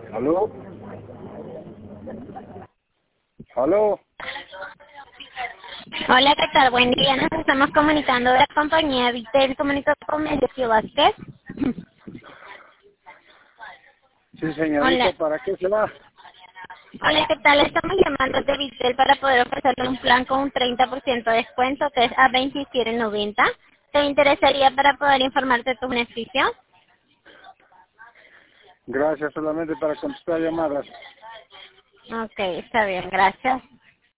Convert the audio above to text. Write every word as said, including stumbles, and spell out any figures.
¿Aló? ¿Aló? Hola, ¿qué tal? Buen día. Nos estamos comunicando de la compañía Vitel Comunicó con Melissa Vázquez. Sí, señorita, Hola. ¿para qué se va? Hola, ¿qué tal? Estamos llamando de Vitel para poder ofrecerle un plan con un treinta por ciento de descuento que es a veintisiete noventa. ¿Te interesaría para poder informarte de tus beneficios? Gracias, solamente para contestar llamadas. Ok, está bien, gracias.